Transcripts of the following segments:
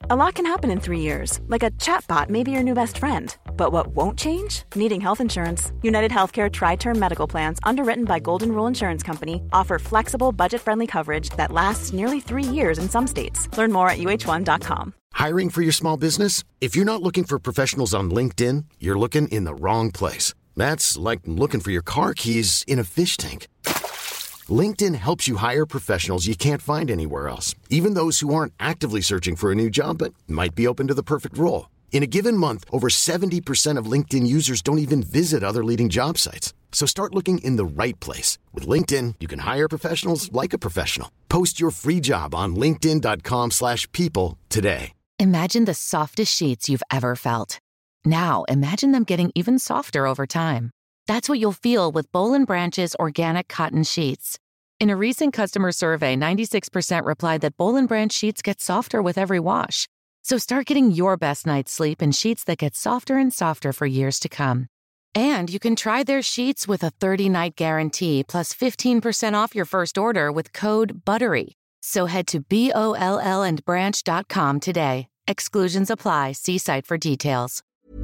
A lot can happen in 3 years, like a chatbot may be your new best friend. But what won't change? Needing health insurance. United Healthcare Tri-Term Medical Plans, underwritten by Golden Rule Insurance Company, offer flexible, budget-friendly coverage that lasts nearly 3 years in some states. Learn more at uh1.com. Hiring for your small business? If you're not looking for professionals on LinkedIn, you're looking in the wrong place. That's like looking for your car keys in a fish tank. LinkedIn helps you hire professionals you can't find anywhere else, even those who aren't actively searching for a new job but might be open to the perfect role. In a given month, over 70% of LinkedIn users don't even visit other leading job sites. So start looking in the right place. With LinkedIn, you can hire professionals like a professional. Post your free job on linkedin.com/people today. Imagine the softest sheets you've ever felt. Now, imagine them getting even softer over time. That's what you'll feel with Boll & Branch's organic cotton sheets. In a recent customer survey, 96% replied that Boll & Branch sheets get softer with every wash. So start getting your best night's sleep in sheets that get softer and softer for years to come. And you can try their sheets with a 30-night guarantee plus 15% off your first order with code BUTTERY. So head to BOLLandbranch.com today. Exclusions apply. See site for details.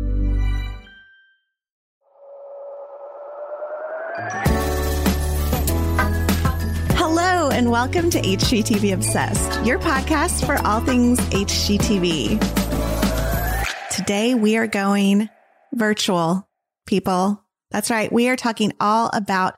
Hello and welcome to HGTV Obsessed, your podcast for all things HGTV. Today we are going virtual, people. That's right. We are talking all about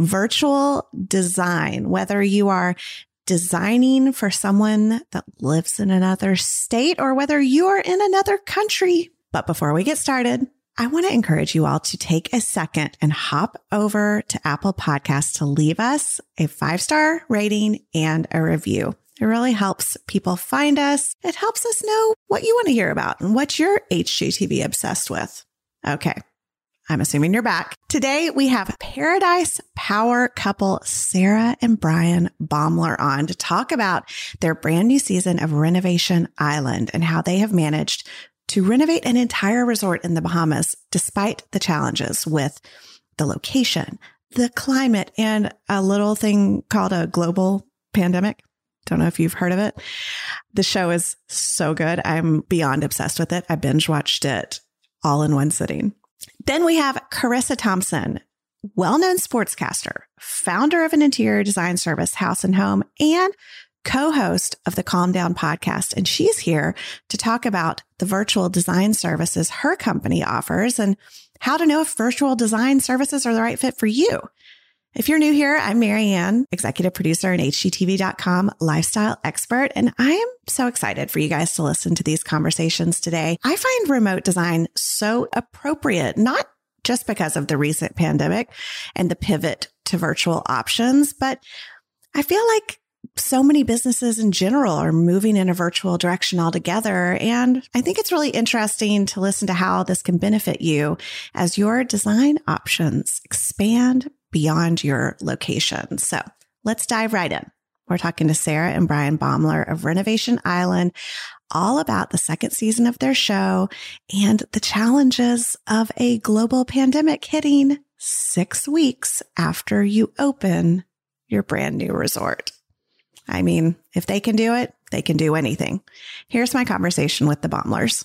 virtual design, whether you are designing for someone that lives in another state or whether you are in another country. But before we get started, I want to encourage you all to take a second and hop over to Apple Podcasts to leave us a 5-star rating and a review. It really helps people find us. It helps us know what you want to hear about and what you're HGTV obsessed with. Okay, I'm assuming you're back. Today, we have Paradise power couple Sarah and Brian Baumler on to talk about their brand new season of Renovation Island and how they have managed to renovate an entire resort in the Bahamas, despite the challenges with the location, the climate, and a little thing called a global pandemic. Don't know if you've heard of it. The show is so good. I'm beyond obsessed with it. I binge watched it all in one sitting. Then we have Carissa Thompson, well-known sportscaster, founder of an interior design service, House and Home, and co-host of the Calm Down podcast. And she's here to talk about the virtual design services her company offers and how to know if virtual design services are the right fit for you. If you're new here, I'm Marianne, executive producer and HGTV.com lifestyle expert. And I am so excited for you guys to listen to these conversations today. I find remote design so appropriate, not just because of the recent pandemic and the pivot to virtual options, but I feel like so many businesses in general are moving in a virtual direction altogether. And I think it's really interesting to listen to how this can benefit you as your design options expand beyond your location. So let's dive right in. We're talking to Sarah and Brian Baumler of Renovation Island, all about the second season of their show and the challenges of a global pandemic hitting 6 weeks after you open your brand new resort. I mean, if they can do it, they can do anything. Here's my conversation with the Baumlers.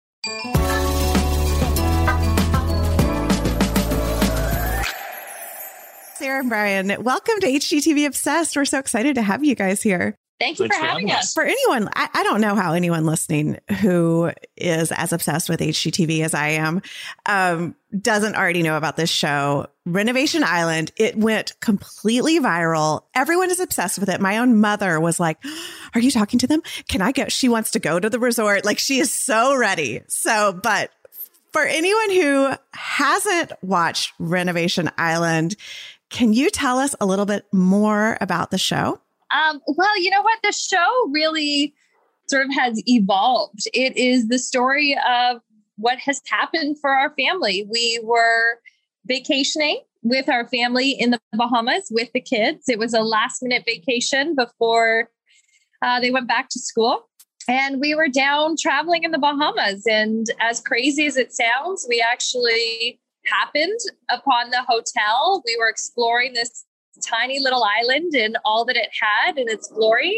Sarah and Brian, welcome to HGTV Obsessed. We're so excited to have you guys here. Thank you for having us. For anyone, I don't know how anyone listening who is as obsessed with HGTV as I am, doesn't already know about this show. Renovation Island, it went completely viral. Everyone is obsessed with it. My own mother was like, are you talking to them? Can I go? She wants to go to the resort. Like, she is so ready. But for anyone who hasn't watched Renovation Island, can you tell us a little bit more about the show? Well, you know what? The show really sort of has evolved. It is the story of what has happened for our family. We were vacationing with our family in the Bahamas with the kids. It was a last minute vacation before they went back to school. And we were down traveling in the Bahamas. And as crazy as it sounds, we actually happened upon the hotel. We were exploring this tiny little island and all that it had in its glory.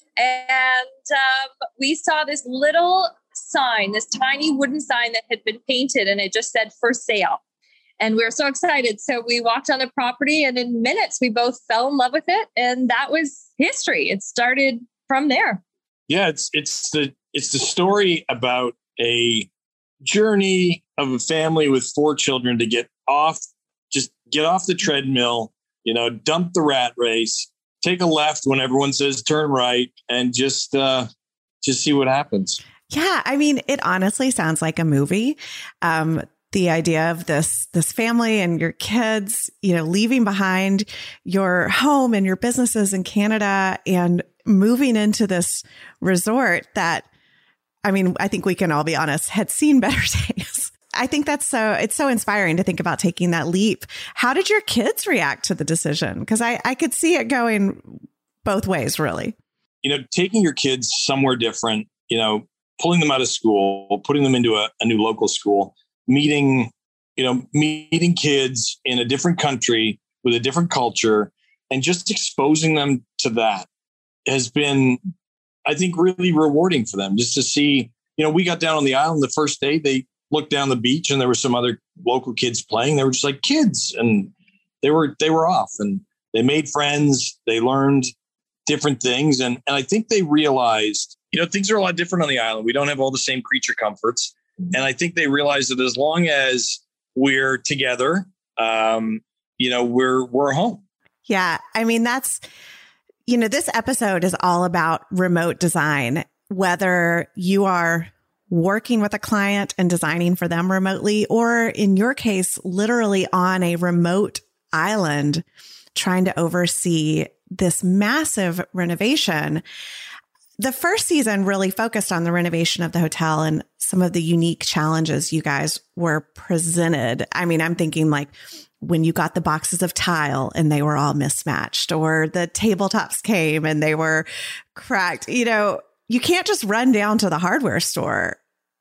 And we saw this little sign, this tiny wooden sign that had been painted, and it just said "for sale." And we were so excited. So we walked on the property, and in minutes, we both fell in love with it. And that was history. It started from there. Yeah, it's the story about a journey of a family with 4 children to get off the treadmill, dump the rat race, take a left when everyone says turn right, and just see what happens. Yeah, I mean, it honestly sounds like a movie. The idea of this family and your kids, leaving behind your home and your businesses in Canada and moving into this resort that, I mean, I think we can all be honest, had seen better days. I think it's so inspiring to think about taking that leap. How did your kids react to the decision? Because I could see it going both ways, really. Taking your kids somewhere different, pulling them out of school, putting them into a new local school, meeting kids in a different country with a different culture, and just exposing them to that has been, I think, really rewarding for them. Just to see, we got down on the island the first day, they looked down the beach and there were some other local kids playing. They were just like kids, and they were off, and they made friends. They learned different things. And I think they realized, things are a lot different on the island. We don't have all the same creature comforts. And I think they realized that as long as we're together, we're home. Yeah. I mean, that's, this episode is all about remote design, whether you are working with a client and designing for them remotely, or in your case, literally on a remote island, trying to oversee this massive renovation. The first season really focused on the renovation of the hotel and some of the unique challenges you guys were presented. I mean, I'm thinking like when you got the boxes of tile and they were all mismatched, or the tabletops came and they were cracked. You can't just run down to the hardware store.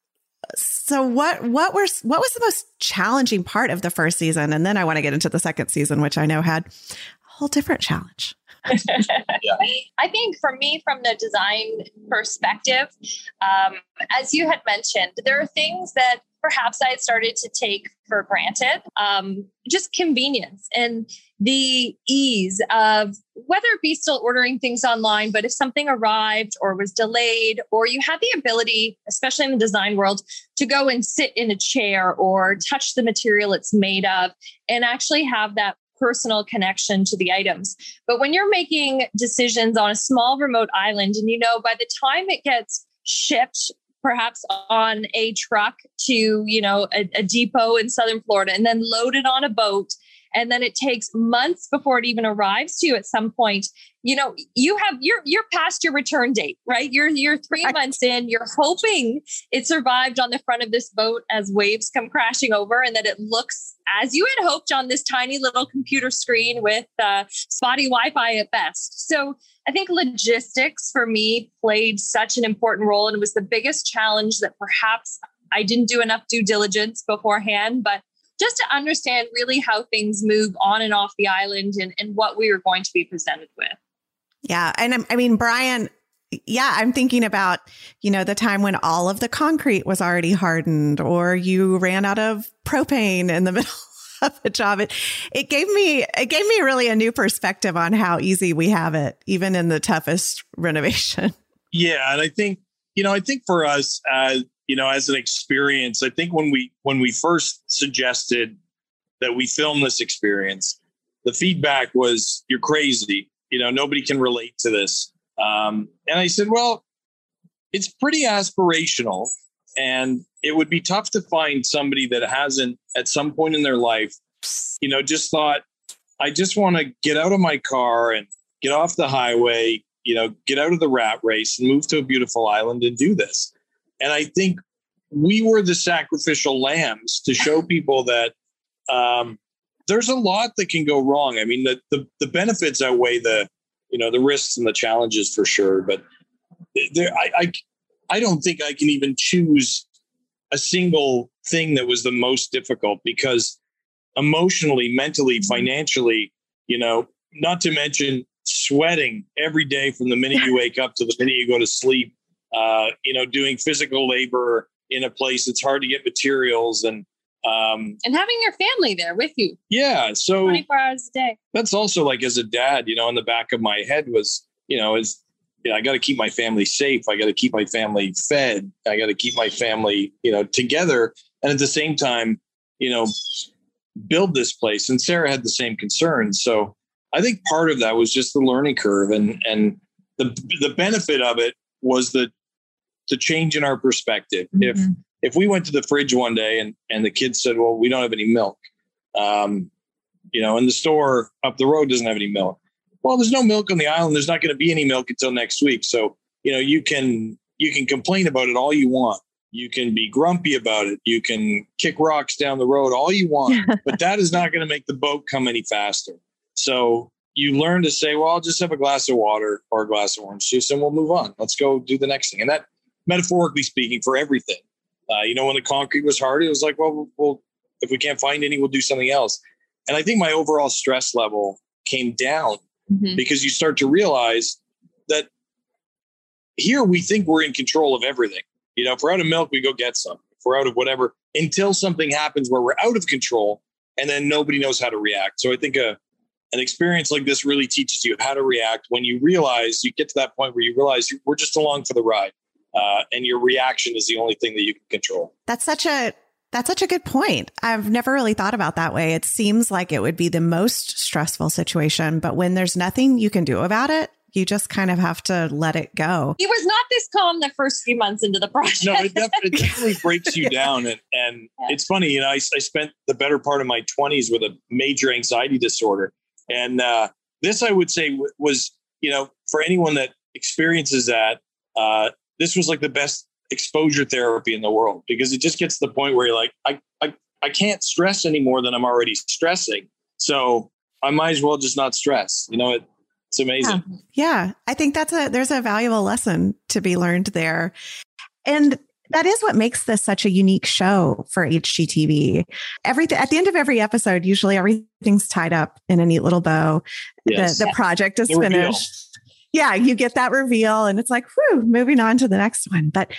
So what was the most challenging part of the first season? And then I want to get into the second season, which I know had a whole different challenge. Yeah. I think for me, from the design perspective, as you had mentioned, there are things that perhaps I had started to take for granted, just convenience and the ease of whether it be still ordering things online, but if something arrived or was delayed, or you had the ability, especially in the design world, to go and sit in a chair or touch the material it's made of and actually have that personal connection to the items. But when you're making decisions on a small remote island, and by the time it gets shipped, perhaps on a truck to, a depot in Southern Florida, and then loaded on a boat, and then it takes months before it even arrives to you at some point, you're past your return date, right? You're 3 months in, you're hoping it survived on the front of this boat as waves come crashing over, and that it looks as you had hoped on this tiny little computer screen with spotty Wi-Fi at best. So I think logistics for me played such an important role, and it was the biggest challenge that perhaps I didn't do enough due diligence beforehand, but just to understand really how things move on and off the island and what we were going to be presented with. Yeah. And I mean, Brian, I'm thinking about, the time when all of the concrete was already hardened, or you ran out of propane in the middle of a job. It gave me really a new perspective on how easy we have it, even in the toughest renovation. Yeah. And I think for us, as an experience, I think when we first suggested that we film this experience, the feedback was, "You're crazy. Nobody can relate to this." And I said, well, it's pretty aspirational, and it would be tough to find somebody that hasn't at some point in their life, just thought, I just want to get out of my car and get off the highway, get out of the rat race and move to a beautiful island and do this. And I think we were the sacrificial lambs to show people that there's a lot that can go wrong. I mean, the benefits outweigh the risks and the challenges for sure. But I don't think I can even choose a single thing that was the most difficult, because emotionally, mentally, financially, not to mention sweating every day from the minute you wake up to the minute you go to sleep, doing physical labor in a place it's hard to get materials and having your family there with you. Yeah. So 24 hours a day. That's also like as a dad, in the back of my head was, I got to keep my family safe. I got to keep my family fed. I got to keep my family, together. And at the same time, build this place. And Sarah had the same concerns. So I think part of that was just the learning curve. And the benefit of it was the change in our perspective. Mm-hmm. If we went to the fridge one day and the kids said, well, we don't have any milk, and the store up the road doesn't have any milk. Well, there's no milk on the island. There's not going to be any milk until next week. So, you can complain about it all you want. You can be grumpy about it. You can kick rocks down the road all you want, but that is not going to make the boat come any faster. So you learn to say, well, I'll just have a glass of water or a glass of orange juice and we'll move on. Let's go do the next thing. And that, metaphorically speaking, for everything, when the concrete was hard, it was like, well, if we can't find any, we'll do something else. And I think my overall stress level came down because you start to realize that here we think we're in control of everything. If we're out of milk, we go get some. If we're out of whatever, until something happens where we're out of control and then nobody knows how to react. So I think an experience like this really teaches you how to react when you realize, you get to that point where you realize we're just along for the ride. And your reaction is the only thing that you can control. That's such a good point. I've never really thought about that way. It seems like it would be the most stressful situation, but when there's nothing you can do about it, you just kind of have to let it go. He was not this calm the first few months into the project. No, it definitely breaks you down. And It's funny, I spent the better part of my 20s with a major anxiety disorder. And this, I would say, was, for anyone that experiences that, this was like the best exposure therapy in the world, because it just gets to the point where you're like, I can't stress any more than I'm already stressing. So I might as well just not stress. It's amazing. Yeah. I think there's a valuable lesson to be learned there. And that is what makes this such a unique show for HGTV. Everything at the end of every episode, usually everything's tied up in a neat little bow. Yes. The project is finished. Reveal. Yeah, you get that reveal and it's like, whew, moving on to the next one. But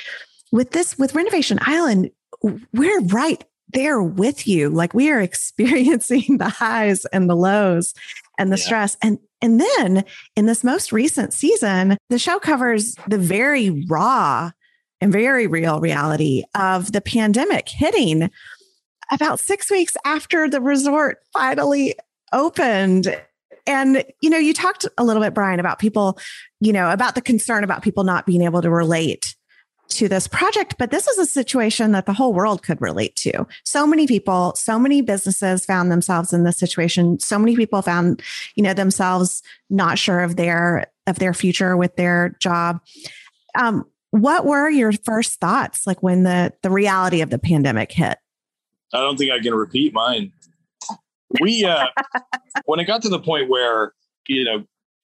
with Renovation Island, we're right there with you. Like, we are experiencing the highs and the lows and the stress. And then in this most recent season, the show covers the very raw and very real reality of the pandemic hitting about 6 weeks after the resort finally opened. And, you talked a little bit, Brian, about people, about the concern about people not being able to relate to this project. But this is a situation that the whole world could relate to. So many people, so many businesses found themselves in this situation. So many people found, themselves not sure of their future with their job. What were your first thoughts, like when the reality of the pandemic hit? I don't think I can repeat mine. We, when it got to the point where, the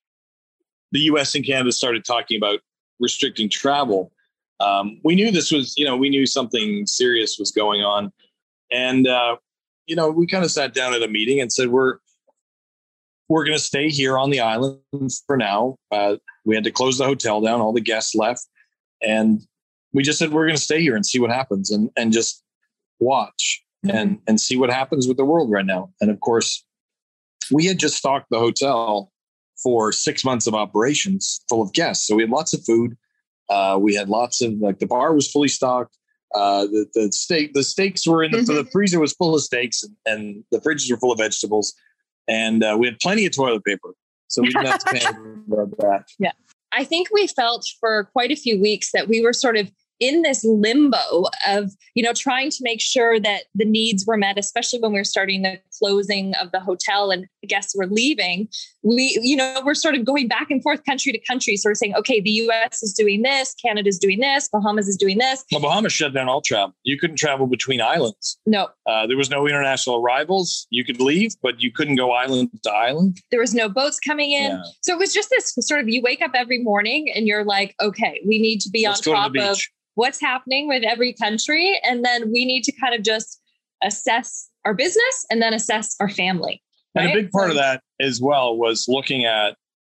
US and Canada started talking about restricting travel, we knew this was, we knew something serious was going on. And, we kind of sat down at a meeting and said, we're going to stay here on the island for now. We had to close the hotel down. All the guests left. And we just said, we're going to stay here and see what happens and just watch and see what happens with the world right now. And of course, we had just stocked the hotel for 6 months of operations full of guests. So we had lots of food. We had lots of, the bar was fully stocked. The steaks were in the freezer was full of steaks and the fridges were full of vegetables. And we had plenty of toilet paper. So we didn't have to pay about that. Yeah. I think we felt for quite a few weeks that we were sort of in this limbo of, trying to make sure that the needs were met, especially when we were starting the closing of the hotel and guests were leaving. We're sort of going back and forth country to country, sort of saying, okay, the US is doing this, Canada's doing this, Bahamas is doing this. Well, Bahamas shut down all travel. You couldn't travel between islands. No. There was no international arrivals. You could leave, but you couldn't go island to island. There was no boats coming in. Yeah. So it was just this sort of, you wake up every morning and you're like, okay, we need to be on top of what's happening with every country. And then we need to kind of just assess our business and then assess our family. Right? And a big part of that as well was looking at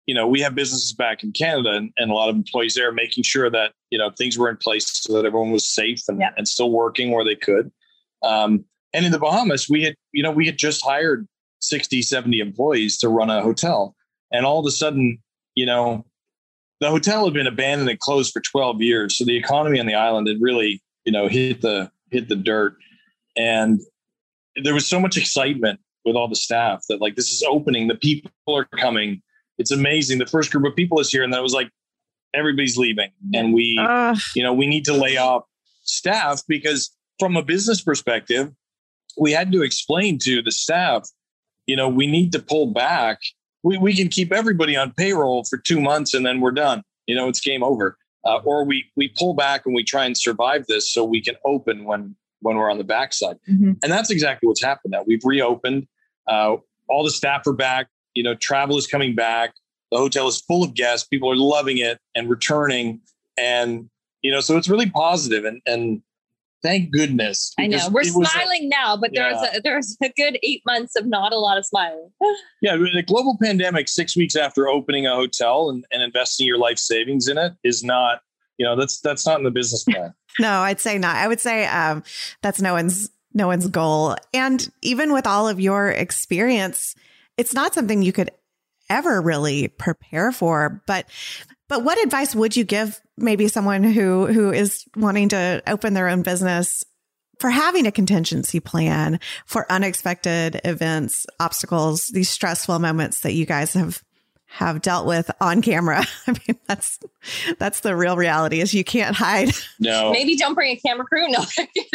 we have businesses back in Canada and a lot of employees there making sure that, things were in place so that everyone was safe and still working where they could. And in the Bahamas, we had just hired 60, 70 employees to run a hotel. And all of a sudden, the hotel had been abandoned and closed for 12 years. So the economy on the island had really, hit the dirt. And there was so much excitement with all the staff that like, this is opening, the people are coming. It's amazing. The first group of people is here. And then it was like, everybody's leaving. And we need to lay off staff because from a business perspective, we had to explain to the staff, we need to pull back. We can keep everybody on payroll for 2 months and then we're done. It's game over. Or we pull back and we try and survive this so we can open when we're on the backside. Mm-hmm. And that's exactly what's happened now. We've reopened. All the staff are back. Travel is coming back. The hotel is full of guests. People are loving it and returning. And, so it's really positive. And thank goodness. I know we're smiling now, but there's a good 8 months of not a lot of smiling. Yeah. The global pandemic, 6 weeks after opening a hotel and investing your life savings in it is not, that's not in the business plan. No, I'd say not. I would say that's no one's goal. And even with all of your experience, it's not something you could ever really prepare for. But what advice would you give maybe someone who is wanting to open their own business for having a contingency plan for unexpected events, obstacles, these stressful moments that you guys have dealt with on camera? I mean, that's the real reality is you can't hide. No. Maybe don't bring a camera crew. No.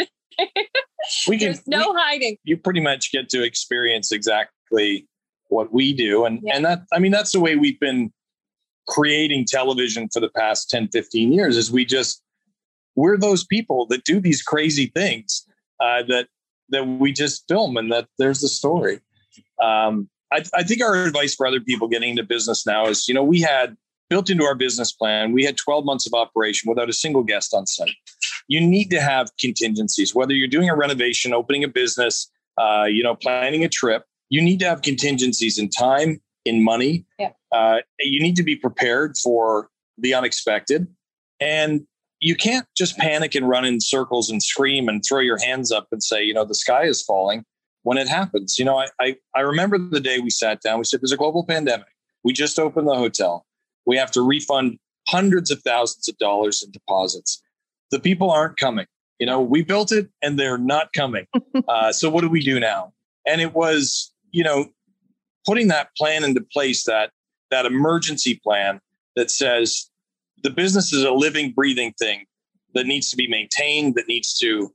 There's no hiding. You pretty much get to experience exactly what we do. And that's the way we've been creating television for the past 10, 15 years is we're those people that do these crazy things that we just film and that there's the story. I think our advice for other people getting into business now is, we had built into our business plan, we had 12 months of operation without a single guest on site. You need to have contingencies, whether you're doing a renovation, opening a business, planning a trip, you need to have contingencies in time, in money. Yeah. You need to be prepared for the unexpected. And you can't just panic and run in circles and scream and throw your hands up and say, the sky is falling when it happens. I remember the day we sat down, we said, there's a global pandemic. We just opened the hotel. We have to refund hundreds of thousands of dollars in deposits. The people aren't coming. We built it and they're not coming. So what do we do now? And it was, putting that plan into place, that emergency plan that says the business is a living, breathing thing that needs to be maintained, that needs to,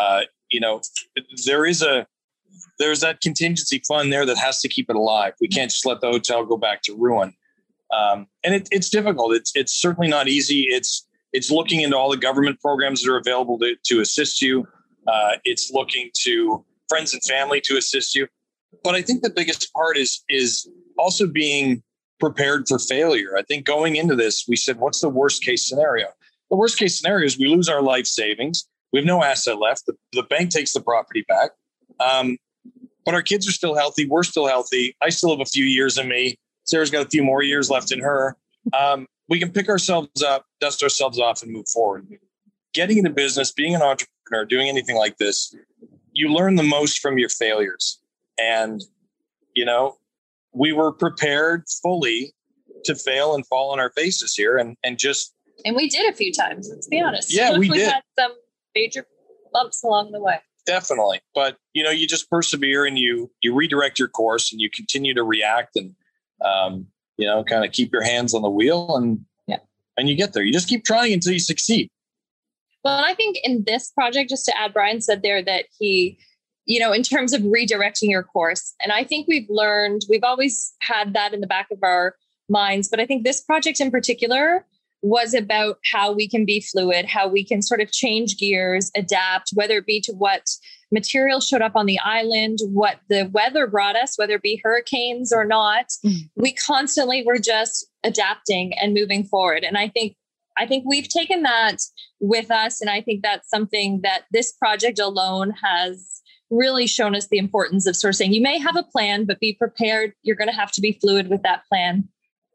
there's that contingency fund there that has to keep it alive. We can't just let the hotel go back to ruin. And it's difficult. It's certainly not easy. It's looking into all the government programs that are available to assist you. It's looking to friends and family to assist you. But I think the biggest part is also being prepared for failure. I think going into this, we said, what's the worst case scenario? The worst case scenario is we lose our life savings. We have no asset left. The bank takes the property back. But our kids are still healthy. We're still healthy. I still have a few years in me. Sarah's got a few more years left in her. We can pick ourselves up, dust ourselves off, and move forward. Getting into business, being an entrepreneur, doing anything like this, you learn the most from your failures. And, we were prepared fully to fail and fall on our faces here and we did a few times, let's be honest. Yeah, we did. Had some major bumps along the way. Definitely. But, you just persevere and you redirect your course and you continue to react and, kind of keep your hands on the wheel and you get there. You just keep trying until you succeed. Well, and I think in this project, just to add, Brian said there that he, in terms of redirecting your course. And I think we've always had that in the back of our minds. But I think this project in particular was about how we can be fluid, how we can sort of change gears, adapt, whether it be to what material showed up on the island, what the weather brought us, whether it be hurricanes or not. We constantly were just adapting and moving forward. And I think we've taken that with us. And I think that's something that this project alone has really shown us the importance of sort of saying, you may have a plan, but be prepared. You're going to have to be fluid with that plan.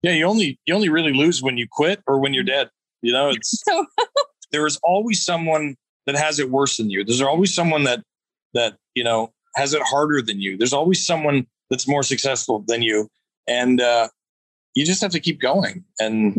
Yeah, you only really lose when you quit or when you're dead. You know, it's So there is always someone that has it worse than you. There's always someone that you know has it harder than you. There's always someone that's more successful than you, and you just have to keep going and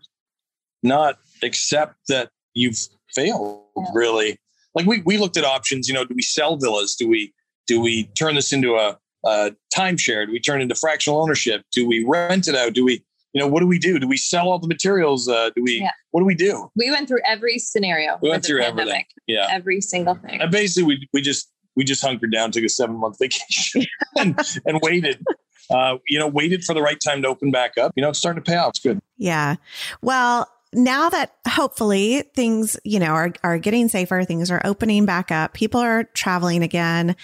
not accept that you've failed. Really, like we looked at options. You know, do we sell villas? Do we turn this into a timeshare? Do we turn it into fractional ownership? Do we rent it out? Do we, you know, what do we do? Do we sell all the materials? What do we do? We went through every scenario. We went through everything. Yeah. Every single thing. And basically we just hunkered down, took a 7-month vacation and waited, waited for the right time to open back up. You know, it's starting to pay off. It's good. Yeah. Well, now that hopefully things, you know, are getting safer, things are opening back up, people are traveling again.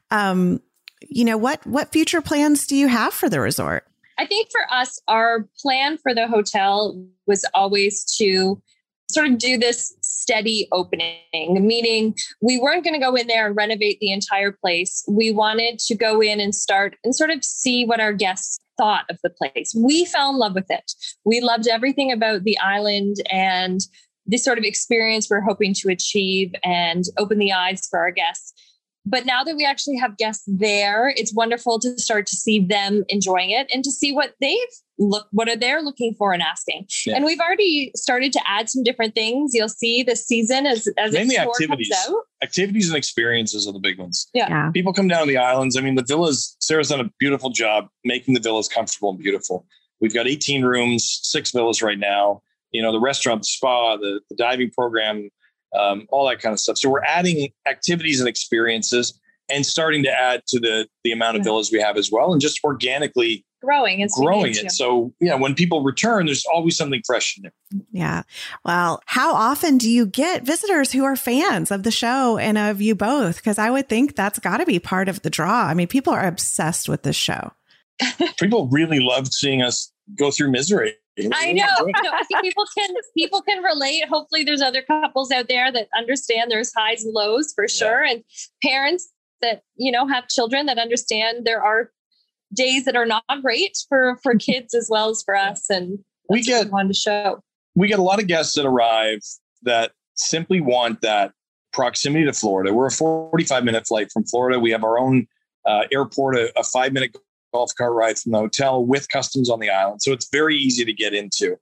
You know, what future plans do you have for the resort? I think for us, our plan for the hotel was always to sort of do this steady opening, meaning we weren't going to go in there and renovate the entire place. We wanted to go in and start and sort of see what our guests thought of the place. We fell in love with it. We loved everything about the island and this sort of experience we're hoping to achieve and open the eyes for our guests. But now that we actually have guests there, it's wonderful to start to see them enjoying it and to see what what are they looking for and asking. Yeah. And we've already started to add some different things. You'll see this season as mainly activities. Comes out. Activities and experiences are the big ones. Yeah. People come down to the islands. I mean, the villas, Sarah's done a beautiful job making the villas comfortable and beautiful. We've got 18 rooms, 6 villas right now. You know, the restaurant, the spa, the diving program, all that kind of stuff. So we're adding activities and experiences and starting to add to the amount of villas we have as well, and just organically growing it. So when people return, there's always something fresh in there. Yeah. Well, how often do you get visitors who are fans of the show and of you both? Because I would think that's got to be part of the draw. I mean, people are obsessed with this show. People really love seeing us go through misery. I know. I think people can relate. Hopefully there's other couples out there that understand there's highs and lows for sure. And parents that, you know, have children that understand there are days that are not great for kids as well as for us. And we get on the show. We get a lot of guests that arrive that simply want that proximity to Florida. We're a 45-minute flight from Florida. We have our own airport, a 5-minute golf cart ride from the hotel with customs on the island. So it's very easy to get into.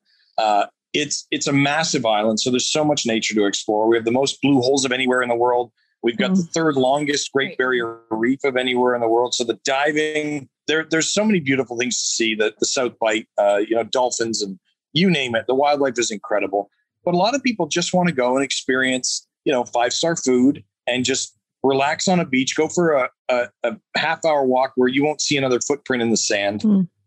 It's a massive island. So there's so much nature to explore. We have the most blue holes of anywhere in the world. We've got the third longest Great Barrier Reef of anywhere in the world. So the diving, there's so many beautiful things to see. The South Bight, dolphins and you name it. The wildlife is incredible. But a lot of people just want to go and experience, 5-star food and just relax on a beach, go for a half-hour walk where you won't see another footprint in the sand.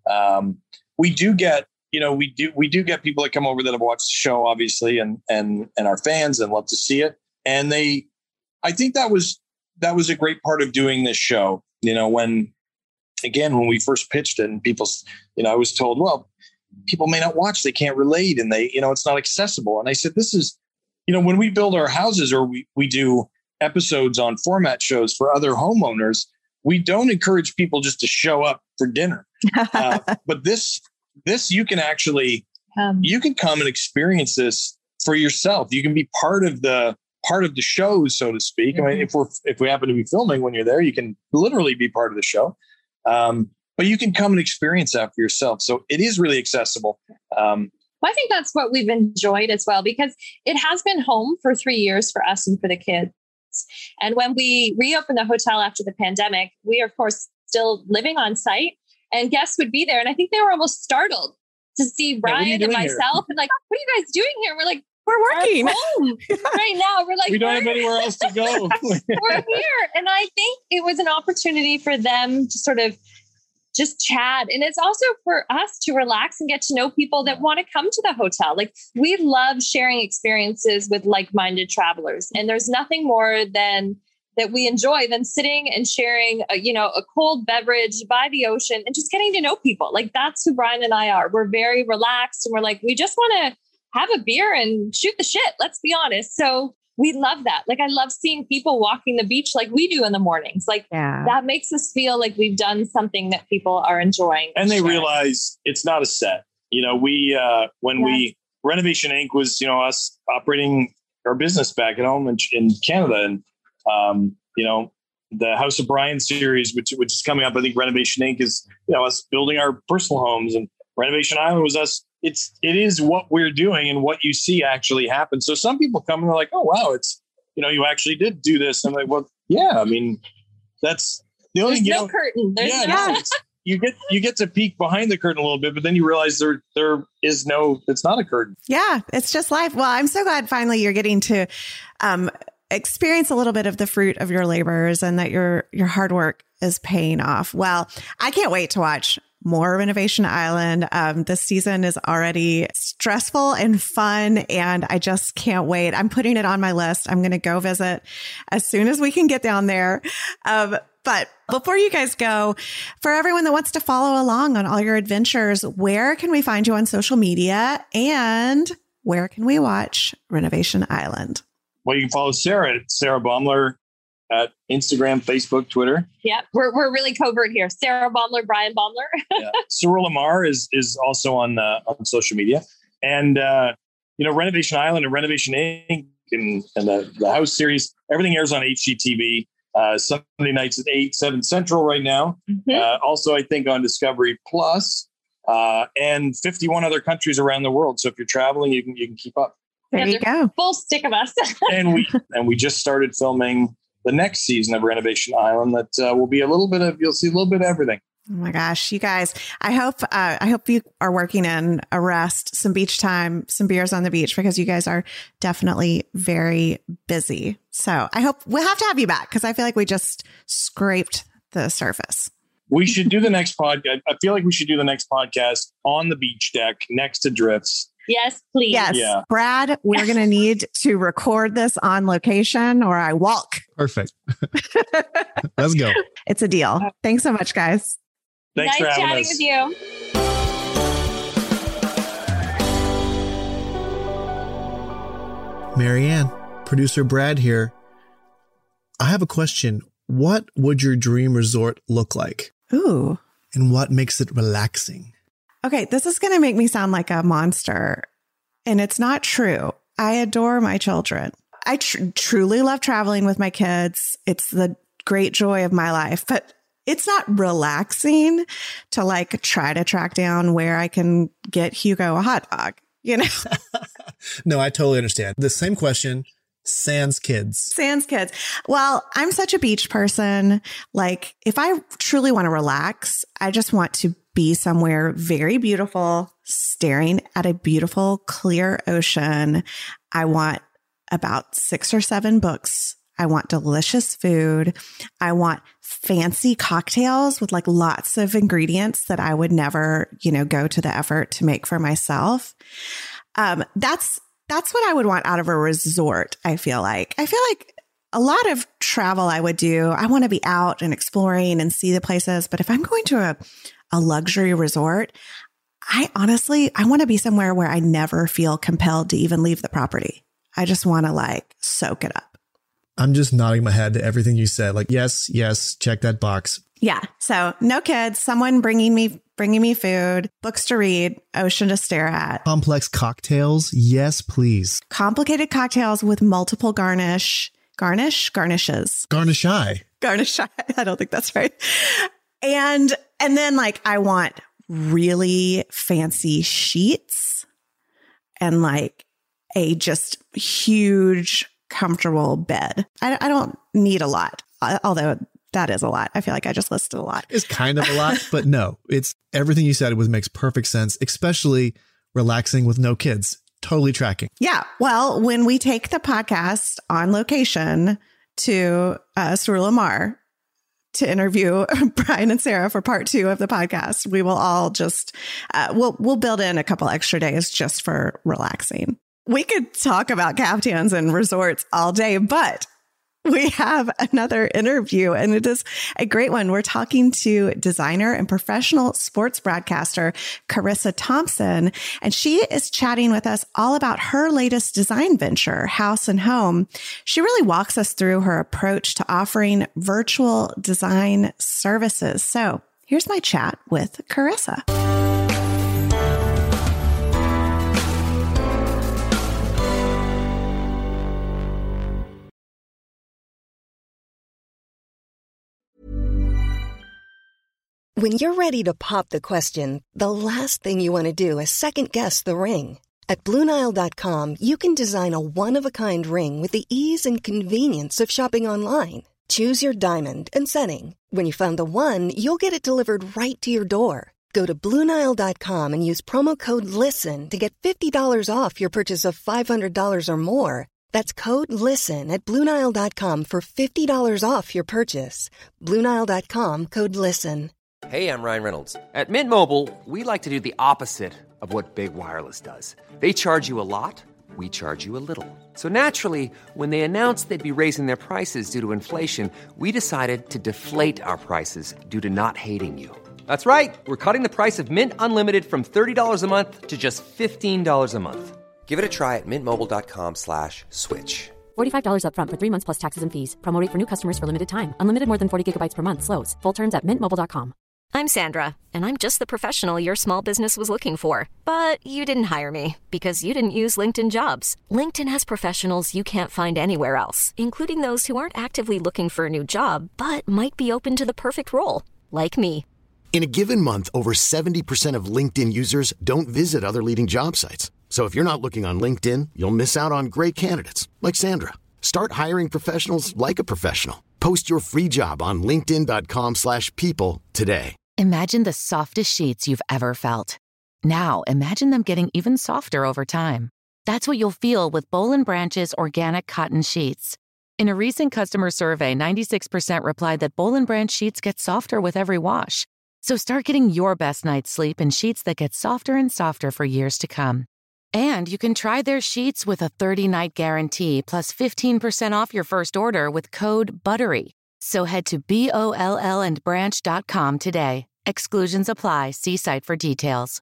We do get, we do get people that come over that have watched the show, obviously, and are fans and love to see it. And I think that was a great part of doing this show. When we first pitched it and people, I was told, well, people may not watch, they can't relate, and it's not accessible. And I said, this is, when we build our houses or we do episodes on format shows for other homeowners, we don't encourage people just to show up for dinner. But this you can actually you can come and experience this for yourself. You can be part of the show, so to speak. Mm-hmm. I mean, if we happen to be filming when you're there, you can literally be part of the show. But you can come and experience that for yourself. So it is really accessible. Well, I think that's what we've enjoyed as well, because it has been home for 3 years for us and for the kids. And when we reopened the hotel after the pandemic, we are, of course, still living on site, and guests would be there. And I think they were almost startled to see Brian and myself and like, what are you guys doing here? We're like, we're working home right now. We're like, we don't have anywhere else to go. We're here. And I think it was an opportunity for them to sort of just chat. And it's also for us to relax and get to know people that want to come to the hotel. Like, we love sharing experiences with like-minded travelers. And there's nothing more than that we enjoy than sitting and sharing, a cold beverage by the ocean and just getting to know people. Like, that's who Brian and I are. We're very relaxed and we're like, we just want to have a beer and shoot the shit. Let's be honest. So we love that. Like, I love seeing people walking the beach like we do in the mornings. Like, that makes us feel like we've done something that people are enjoying. And they realize it's not a set. we Renovation Inc. was, us operating our business back at home in Canada. And, the House of Brian series, which is coming up, I think Renovation Inc. is, us building our personal homes, and Renovation Island was us. It is what we're doing, and what you see actually happen. So some people come and they're like, oh, wow, it's, you actually did do this. I'm like, well, yeah, I mean, that's the only thing. There's no curtain. You get to peek behind the curtain a little bit, but then you realize there is no, it's not a curtain. Yeah, it's just life. Well, I'm so glad finally you're getting to experience a little bit of the fruit of your labors, and that your hard work is paying off. Well, I can't wait to watch more Renovation Island. This season is already stressful and fun, and I just can't wait. I'm putting it on my list. I'm going to go visit as soon as we can get down there. But before you guys go, for everyone that wants to follow along on all your adventures, where can we find you on social media, and where can we watch Renovation Island? Well, you can follow Sarah at Sarah Baumler at Instagram, Facebook, Twitter. Yeah, we're really covert here. Sarah Baumler, Brian Baumler. Yeah. Cyril Lamar is also on social media, and Renovation Island and Renovation Inc. and the House series. Everything airs on HGTV Sunday nights at 7 Central right now. Mm-hmm. Also, I think on Discovery Plus, and 51 other countries around the world. So if you're traveling, you can keep up. There you go. Full stick of us. and we just started filming the next season of Renovation Island. That will be you'll see a little bit of everything. Oh my gosh, you guys! I hope you are working in a rest, some beach time, some beers on the beach, because you guys are definitely very busy. So I hope we'll have to have you back, because I feel like we just scraped the surface. We should do the next podcast. I feel like we should do the next podcast on the beach deck next to drifts. Yes, please. Yes. Yeah. Brad, we're going to need to record this on location, or I walk. Perfect. Let's go. It's a deal. Thanks so much, guys. Thanks for having us. Nice chatting with you. Marianne, producer Brad here. I have a question. What would your dream resort look like? Ooh. And what makes it relaxing? Okay, this is going to make me sound like a monster, and it's not true. I adore my children. I truly love traveling with my kids. It's the great joy of my life, but it's not relaxing to try to track down where I can get Hugo a hot dog, No, I totally understand. The same question, sans kids. Well, I'm such a beach person. If I truly want to relax, I just want to be somewhere very beautiful, staring at a beautiful, clear ocean. I want about 6 or 7 books. I want delicious food. I want fancy cocktails with lots of ingredients that I would never, go to the effort to make for myself. That's what I would want out of a resort. I feel like a lot of travel I would do, I want to be out and exploring and see the places. But if I'm going to a luxury resort, I want to be somewhere where I never feel compelled to even leave the property. I just want to soak it up. I'm just nodding my head to everything you said. Yes, check that box. Yeah. So no kids, someone bringing me food, books to read, ocean to stare at. Complex cocktails. Yes, please. Complicated cocktails with multiple garnishes. Garnish-eye. I don't think that's right. And then I want really fancy sheets and a just huge, comfortable bed. I don't need a lot, although that is a lot. I feel like I just listed a lot. It's kind of a lot, but no, it's everything you said makes perfect sense, especially relaxing with no kids. Totally tracking. Yeah. Well, when we take the podcast on location to Cyril Lamar to interview Brian and Sarah for part 2 of the podcast, we will all just, we'll build in a couple extra days just for relaxing. We could talk about caftans and resorts all day, but we have another interview, and it is a great one. We're talking to designer and professional sports broadcaster Carissa Thompson, and she is chatting with us all about her latest design venture, House and Home. She really walks us through her approach to offering virtual design services. So here's my chat with Carissa. When you're ready to pop the question, the last thing you want to do is second-guess the ring. At BlueNile.com, you can design a one-of-a-kind ring with the ease and convenience of shopping online. Choose your diamond and setting. When you find the one, you'll get it delivered right to your door. Go to BlueNile.com and use promo code LISTEN to get $50 off your purchase of $500 or more. That's code LISTEN at BlueNile.com for $50 off your purchase. BlueNile.com, code LISTEN. Hey, I'm Ryan Reynolds. At Mint Mobile, we like to do the opposite of what Big Wireless does. They charge you a lot, we charge you a little. So naturally, when they announced they'd be raising their prices due to inflation, we decided to deflate our prices due to not hating you. That's right. We're cutting the price of Mint Unlimited from $30 a month to just $15 a month. Give it a try at mintmobile.com/switch. $45 up front for 3 months plus taxes and fees. Promo rate for new customers for limited time. Unlimited more than 40 gigabytes per month. Slows full terms at mintmobile.com. I'm Sandra, and I'm just the professional your small business was looking for. But you didn't hire me because you didn't use LinkedIn Jobs. LinkedIn has professionals you can't find anywhere else, including those who aren't actively looking for a new job, but might be open to the perfect role, like me. In a given month, over 70% of LinkedIn users don't visit other leading job sites. So if you're not looking on LinkedIn, you'll miss out on great candidates like Sandra. Start hiring professionals like a professional. Post your free job on linkedin.com/people today. Imagine the softest sheets you've ever felt. Now, imagine them getting even softer over time. That's what you'll feel with Boll & Branch's organic cotton sheets. In a recent customer survey, 96% replied that Boll & Branch sheets get softer with every wash. So start getting your best night's sleep in sheets that get softer and softer for years to come. And you can try their sheets with a 30-night guarantee plus 15% off your first order with code BUTTERY. So head to BOLLandbranch.com today. Exclusions apply. See site for details.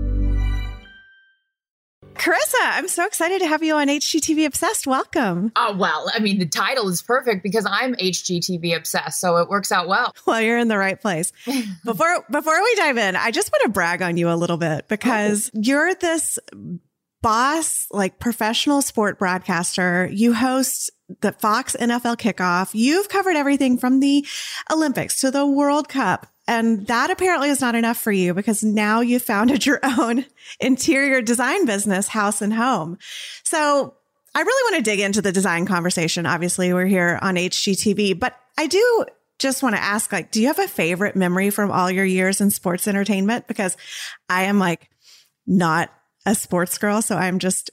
Carissa, I'm so excited to have you on HGTV Obsessed. Welcome. Oh, well, I mean, the title is perfect because I'm HGTV Obsessed, so it works out well. Well, you're in the right place. Before we dive in, I just want to brag on you a little bit because you're this boss, like professional sport broadcaster. You host the Fox NFL Kickoff. You've covered everything from the Olympics to the World Cup. And that apparently is not enough for you because now you founded your own interior design business, House and Home. So I really want to dig into the design conversation. Obviously, we're here on HGTV, but I do just want to ask, like, do you have a favorite memory from all your years in sports entertainment? Because I am like not a sports girl, so I'm just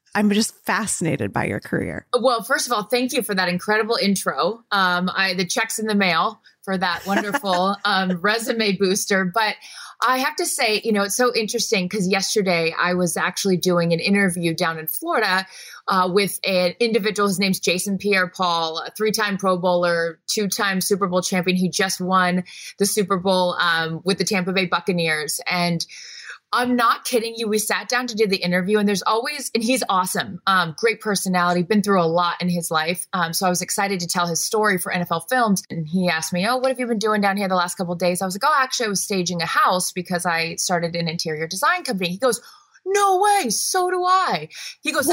fascinated by your career. Well, first of all, thank you for that incredible intro. The check's in the mail for that wonderful resume booster. But I have to say, it's so interesting because yesterday I was actually doing an interview down in Florida with an individual. His name's Jason Pierre-Paul, a 3-time Pro Bowler, 2-time Super Bowl champion. He just won the Super Bowl with the Tampa Bay Buccaneers. And I'm not kidding you. We sat down to do the interview and he's awesome. Great personality, been through a lot in his life. So I was excited to tell his story for NFL Films. And he asked me, what have you been doing down here the last couple of days? I was like, actually I was staging a house because I started an interior design company. He goes, no way. So do I. He goes,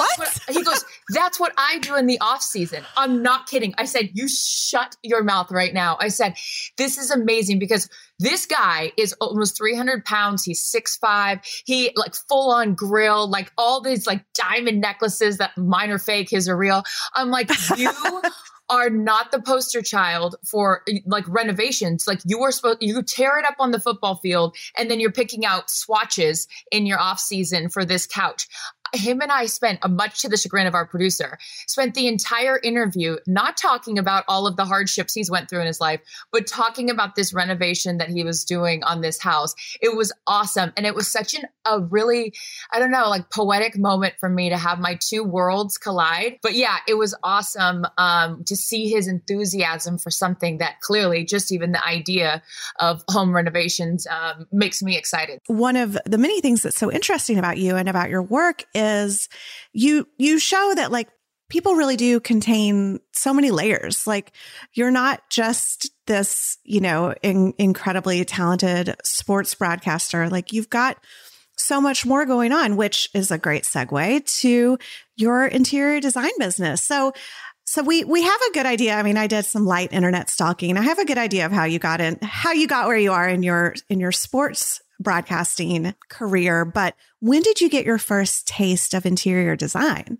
that's what I do in the off season. I'm not kidding. I said, you shut your mouth right now. I said, this is amazing because this guy is almost 300 pounds. He's 6'5". He like full on grill, like all these like diamond necklaces that mine are fake. His are real. I'm like, you are not the poster child for like renovations. Like you tear it up on the football field and then you're picking out swatches in your off season for this couch. Him and I spent, much to the chagrin of our producer, spent the entire interview not talking about all of the hardships he's went through in his life, but talking about this renovation that he was doing on this house. It was awesome. And it was such a really, I don't know, like poetic moment for me to have my two worlds collide. But yeah, it was awesome to see his enthusiasm for something that clearly just even the idea of home renovations makes me excited. One of the many things that's so interesting about you and about your work is you show that like people really do contain so many layers. Like you're not just this, incredibly talented sports broadcaster. Like you've got so much more going on, which is a great segue to your interior design business. So So we have a good idea. I mean, I did some light internet stalking. I have a good idea of how you got where you are in your sports broadcasting career. But when did you get your first taste of interior design?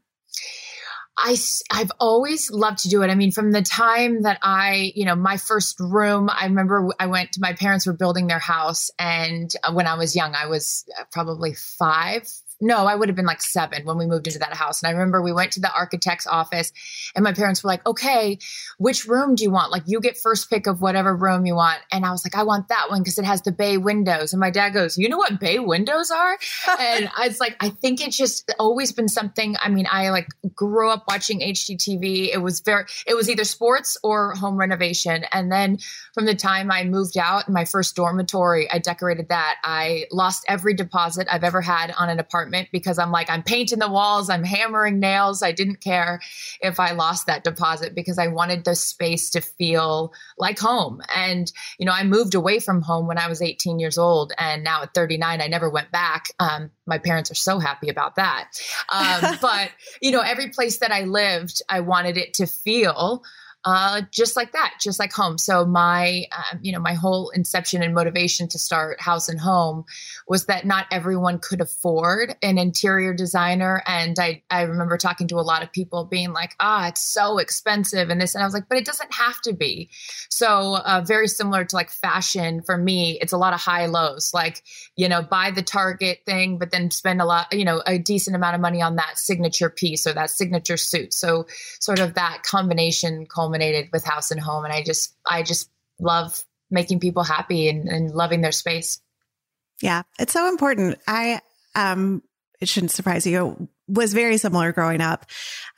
I've always loved to do it. I mean, from the time that my first room, I remember my parents were building their house. And when I was young, I was probably 5. No, I would have been like 7 when we moved into that house. And I remember we went to the architect's office and my parents were like, okay, which room do you want? Like, you get first pick of whatever room you want. And I was like, I want that one because it has the bay windows. And my dad goes, you know what bay windows are? And I was like, I think it's just always been something. I mean, I like grew up watching HGTV. It was either sports or home renovation. And then from the time I moved out in my first dormitory, I decorated that. I lost every deposit I've ever had on an apartment because I'm painting the walls, I'm hammering nails. I didn't care if I lost that deposit because I wanted the space to feel like home. And, I moved away from home when I was 18 years old. And now at 39, I never went back. My parents are so happy about that. But, every place that I lived, I wanted it to feel just like that, just like home. So my whole inception and motivation to start House and Home was that not everyone could afford an interior designer. And I remember talking to a lot of people being like, it's so expensive and this. And I was like, but it doesn't have to be. So very similar to like fashion for me, it's a lot of high lows, like, buy the Target thing, but then spend a decent amount of money on that signature piece or that signature suit. So sort of that combination culminated with House and Home. And I just love making people happy and loving their space. Yeah, it's so important. It shouldn't surprise you. Was very similar growing up.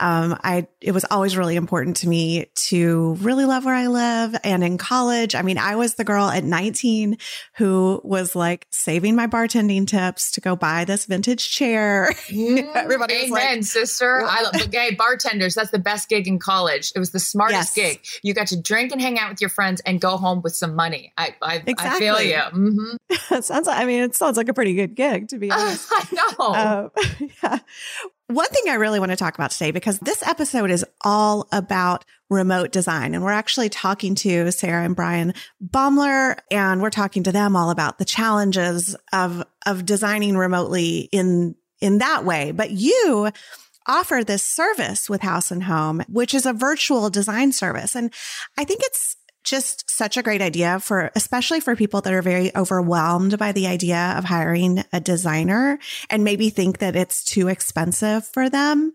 It was always really important to me to really love where I live. And in college, I mean, I was the girl at 19 who was like saving my bartending tips to go buy this vintage chair. Everybody was like, sister. Hey, bartenders, that's the best gig in college. It was the smartest gig. You got to drink and hang out with your friends and go home with some money. I feel you. Mm-hmm. It sounds like a pretty good gig, to be honest. I know. Yeah. One thing I really want to talk about today, because this episode is all about remote design. And we're actually talking to Sarah and Brian Baumler, and we're talking to them all about the challenges of designing remotely in that way. But you offer this service with House and Home, which is a virtual design service. And I think it's just such a great idea especially for people that are very overwhelmed by the idea of hiring a designer and maybe think that it's too expensive for them.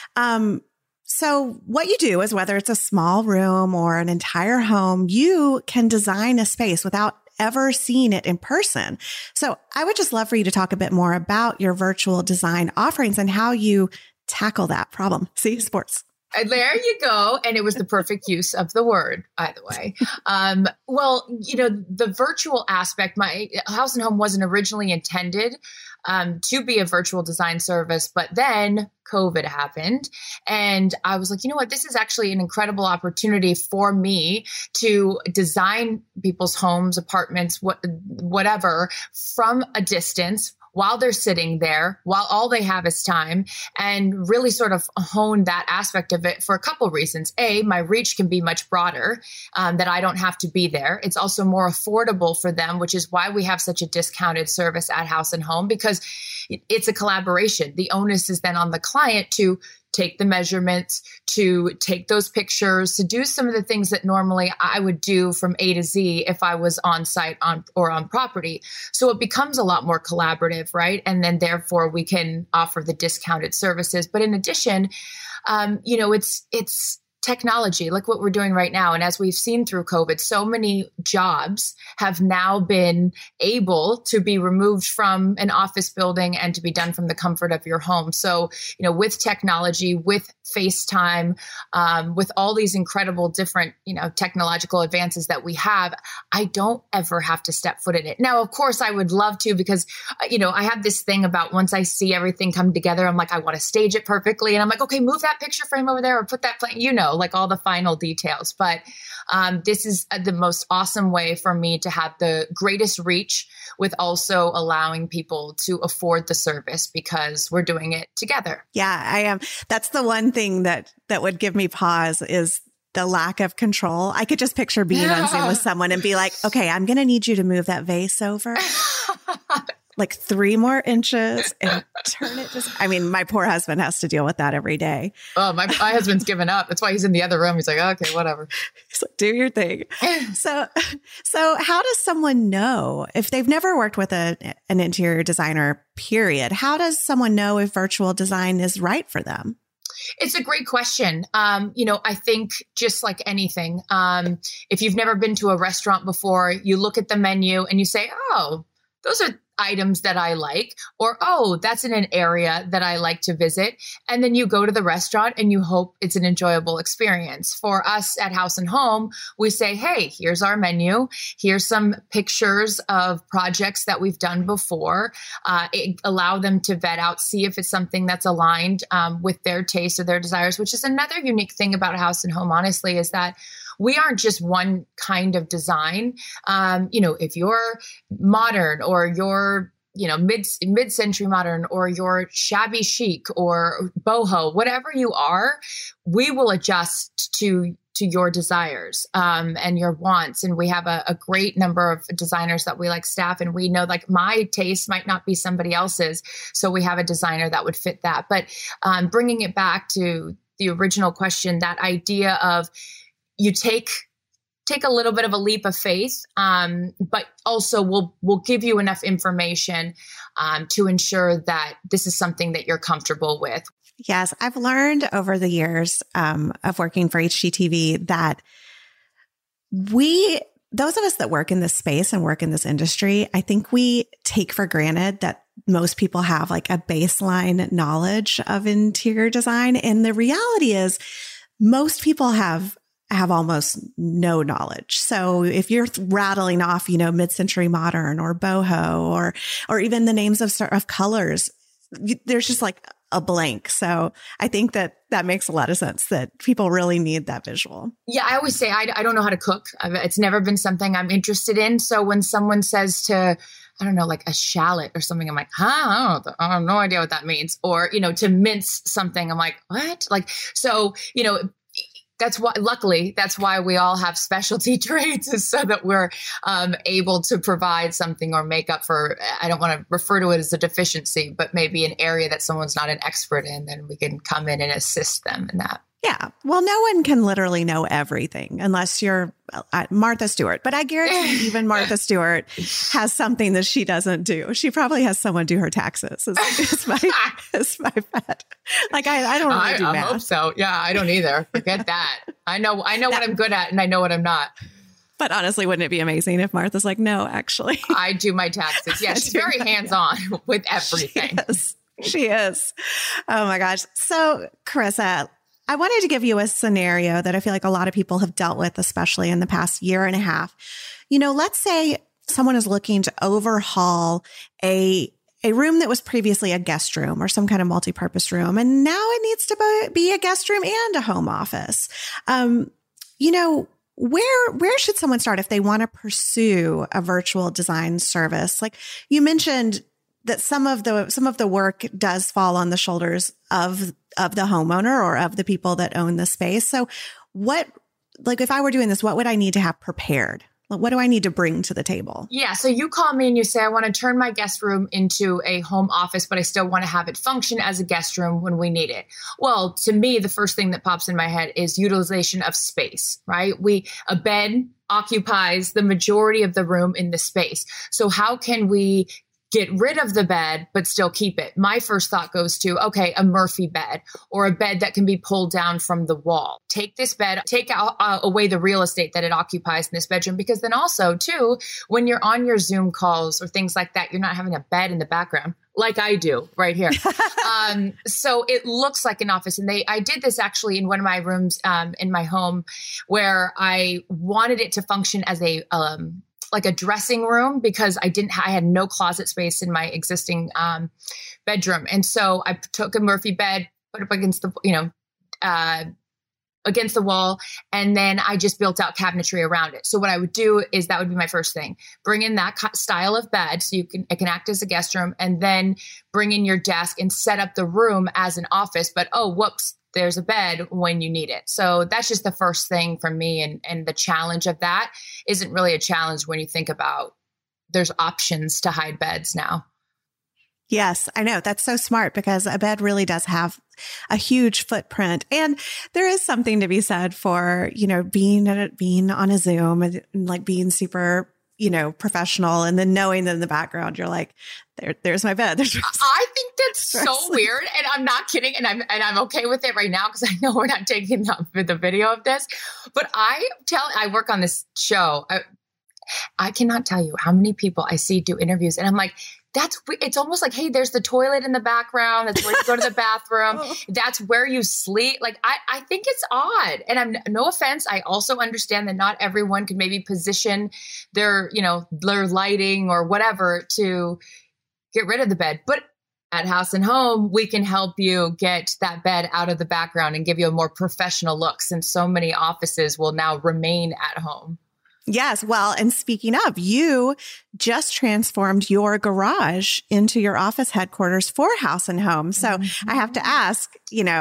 So what you do is, whether it's a small room or an entire home, you can design a space without ever seeing it in person. So I would just love for you to talk a bit more about your virtual design offerings and how you tackle that problem. See, sports. There you go. And it was the perfect use of the word, by the way. Well, the virtual aspect, my House and Home wasn't originally intended to be a virtual design service, but then COVID happened. And I was like, you know what, this is actually an incredible opportunity for me to design people's homes, apartments, whatever, from a distance, while they're sitting there, while all they have is time, and really sort of hone that aspect of it for a couple of reasons. A, my reach can be much broader, that I don't have to be there. It's also more affordable for them, which is why we have such a discounted service at House and Home, because it's a collaboration. The onus is then on the client to take the measurements, to take those pictures, to do some of the things that normally I would do from A to Z if I was on site or on property. So it becomes a lot more collaborative, right? And then therefore we can offer the discounted services. But in addition, it's technology, like what we're doing right now. And as we've seen through COVID, so many jobs have now been able to be removed from an office building and to be done from the comfort of your home. So, with technology, with FaceTime, with all these incredible different, technological advances that we have, I don't ever have to step foot in it. Now, of course, I would love to, because, I have this thing about once I see everything come together, I'm like, I want to stage it perfectly. And I'm like, okay, move that picture frame over there or put that plane, like all the final details. But this is the most awesome way for me to have the greatest reach with also allowing people to afford the service because we're doing it together. Yeah, I am. That's the one thing that would give me pause is the lack of control. I could just picture being on Zoom with someone and be like, okay, I'm going to need you to move that vase over like 3 more inches and turn it my poor husband has to deal with that every day. Oh, my husband's given up. That's why he's in the other room. He's like, okay, whatever. He's like, do your thing. So how does someone know if they've never worked with an interior designer, period? How does someone know if virtual design is right for them? It's a great question. I think just like anything, if you've never been to a restaurant before, you look at the menu and you say, oh, those are items that I like, or, oh, that's in an area that I like to visit. And then you go to the restaurant and you hope it's an enjoyable experience. For us at House and Home, we say, hey, here's our menu. Here's some pictures of projects that we've done before. Allow them to vet out, see if it's something that's aligned with their taste or their desires, which is another unique thing about House and Home, honestly, is that we aren't just one kind of design. If you're modern or you're, mid-century modern or you're shabby chic or boho, whatever you are, we will adjust to your desires and your wants. And we have a great number of designers that we staff, and we know my taste might not be somebody else's. So we have a designer that would fit that. But bringing it back to the original question, that idea of you take a little bit of a leap of faith, but also we'll give you enough information to ensure that this is something that you're comfortable with. Yes, I've learned over the years of working for HGTV that those of us that work in this space and work in this industry, I think we take for granted that most people have a baseline knowledge of interior design. And the reality is most people have almost no knowledge. So if you're rattling off, mid-century modern or boho or even the names of colors, there's just a blank. So I think that makes a lot of sense that people really need that visual. Yeah. I always say, I don't know how to cook. It's never been something I'm interested in. So when someone says to, I don't know, a shallot or something, I'm like, I have no idea what that means. Or, to mince something, I'm like, what? Luckily, that's why we all have specialty trades, is so that we're able to provide something or make up for, I don't want to refer to it as a deficiency, but maybe an area that someone's not an expert in, then we can come in and assist them in that. Yeah. Well, no one can literally know everything unless you're Martha Stewart. But I guarantee even Martha Stewart has something that she doesn't do. She probably has someone do her taxes. It's my bet. I don't really do math. I hope so. Yeah, I don't either. Forget that. I know what I'm good at and I know what I'm not. But honestly, wouldn't it be amazing if Martha's like, no, actually. I do my taxes. Yeah, she's very hands-on with everything. She is. Oh my gosh. So, Carissa, I wanted to give you a scenario that I feel like a lot of people have dealt with, especially in the past year and a half. Let's say someone is looking to overhaul a room that was previously a guest room or some kind of multi-purpose room, and now it needs to be a guest room and a home office. Where should someone start if they want to pursue a virtual design service? Like you mentioned that some of the work does fall on the shoulders of the homeowner or of the people that own the space. So if I were doing this, what would I need to have prepared? What do I need to bring to the table? Yeah. So you call me and you say, I want to turn my guest room into a home office, but I still want to have it function as a guest room when we need it. Well, to me, the first thing that pops in my head is utilization of space, right? A bed occupies the majority of the room in the space. So how can we get rid of the bed, but still keep it? My first thought goes to, okay, a Murphy bed or a bed that can be pulled down from the wall. Take this bed, take away the real estate that it occupies in this bedroom, because then also too, when you're on your Zoom calls or things like that, you're not having a bed in the background like I do right here. So it looks like an office. And I did this actually in one of my rooms in my home where I wanted it to function as a dressing room, because I had no closet space in my existing bedroom. And so I took a Murphy bed, put it up against the, against the wall. And then I just built out cabinetry around it. So what I would do is that would be my first thing. Bring in that style of bed so it can act as a guest room, and then bring in your desk and set up the room as an office. But, oh, whoops, there's a bed when you need it. So that's just the first thing from me. And the challenge of that isn't really a challenge when you think about there's options to hide beds now. Yes, I know. That's so smart because a bed really does have a huge footprint. And there is something to be said for, being on a Zoom and like being super, professional, and then knowing that in the background, you're like, there's my bed. I think that's so weird. And I'm not kidding. And I'm okay with it right now because I know we're not taking the video of this, but I work on this show. I cannot tell you how many people I see do interviews, and I'm like, it's almost like, hey, there's the toilet in the background. That's where you go to the bathroom. That's where you sleep. Like, I think it's odd. And no offense. I also understand that not everyone can maybe position their lighting or whatever to get rid of the bed. But at House and Home, we can help you get that bed out of the background and give you a more professional look, since so many offices will now remain at home. Yes. Well, and speaking of, you just transformed your garage into your office headquarters for House and Home. So I have to ask,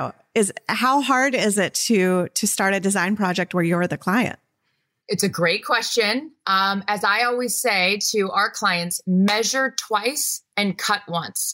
how hard is it to start a design project where you're the client? It's a great question. As I always say to our clients, measure twice and cut once.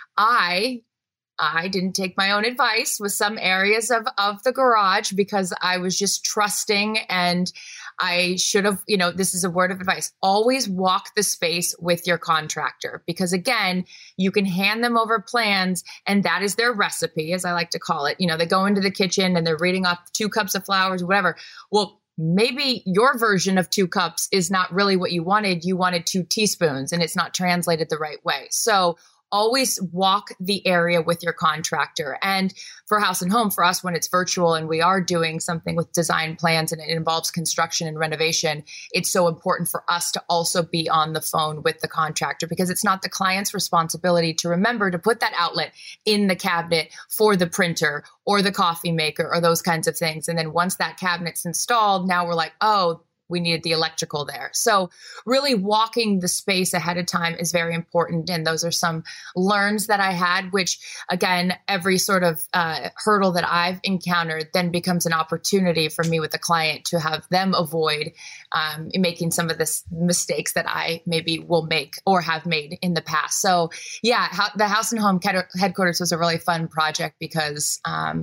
I didn't take my own advice with some areas of the garage because I was just trusting, and I should have, this is a word of advice. Always walk the space with your contractor, because again, you can hand them over plans and that is their recipe, as I like to call it. They go into the kitchen and they're reading off 2 cups of flowers, whatever. Well, maybe your version of 2 cups is not really what you wanted. You wanted 2 teaspoons and it's not translated the right way. So always walk the area with your contractor. And for House and Home, for us, when it's virtual and we are doing something with design plans and it involves construction and renovation, it's so important for us to also be on the phone with the contractor, because it's not the client's responsibility to remember to put that outlet in the cabinet for the printer or the coffee maker or those kinds of things. And then once that cabinet's installed, now we're like, oh, we needed the electrical there. So really walking the space ahead of time is very important. And those are some learns that I had, which again, every sort of hurdle that I've encountered then becomes an opportunity for me with the client to have them avoid making some of the mistakes that I maybe will make or have made in the past. So yeah, the House and Home headquarters was a really fun project because,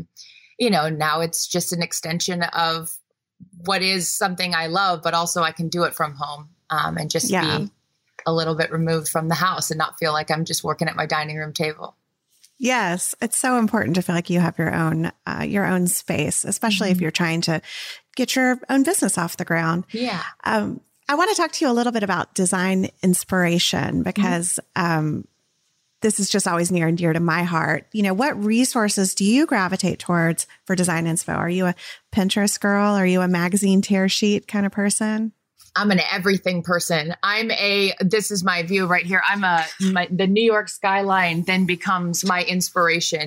now it's just an extension of what is something I love, but also I can do it from home and just be a little bit removed from the house and not feel like I'm just working at my dining room table. Yes. It's so important to feel like you have your own space, especially if you're trying to get your own business off the ground. Yeah. I want to talk to you a little bit about design inspiration because, this is just always near and dear to my heart. What resources do you gravitate towards for design inspo? Are you a Pinterest girl? Are you a magazine tear sheet kind of person? I'm an everything person. This is my view right here. The New York skyline then becomes my inspiration.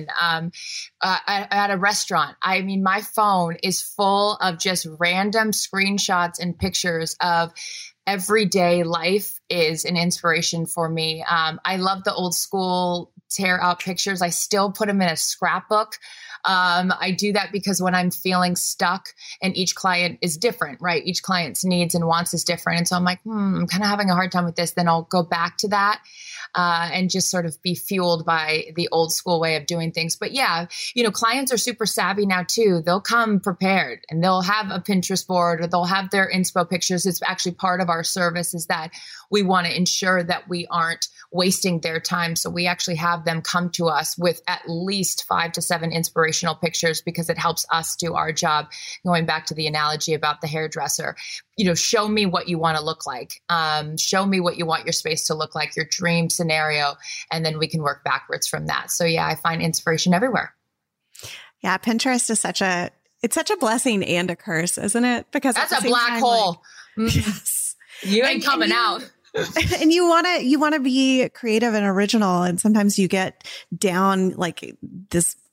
At a restaurant, my phone is full of just random screenshots and pictures of everyday life is an inspiration for me. I love the old school tear out pictures. I still put them in a scrapbook. I do that because when I'm feeling stuck, and each client is different, right? Each client's needs and wants is different. And so I'm like, I'm kind of having a hard time with this. Then I'll go back to that and just sort of be fueled by the old school way of doing things. But yeah, clients are super savvy now too. They'll come prepared and they'll have a Pinterest board or they'll have their inspo pictures. It's actually part of our service is that we want to ensure that we aren't wasting their time. So we actually have them come to us with at least 5 to 7 inspirational pictures because it helps us do our job. Going back to the analogy about the hairdresser, show me what you want to look like. Show me what you want your space to look like, your dream scenario, and then we can work backwards from that. So yeah, I find inspiration everywhere. Yeah, Pinterest is such a blessing and a curse, isn't it? Because that's a black hole. Yes. You ain't coming out. And you want to be creative and original. And sometimes you get down like this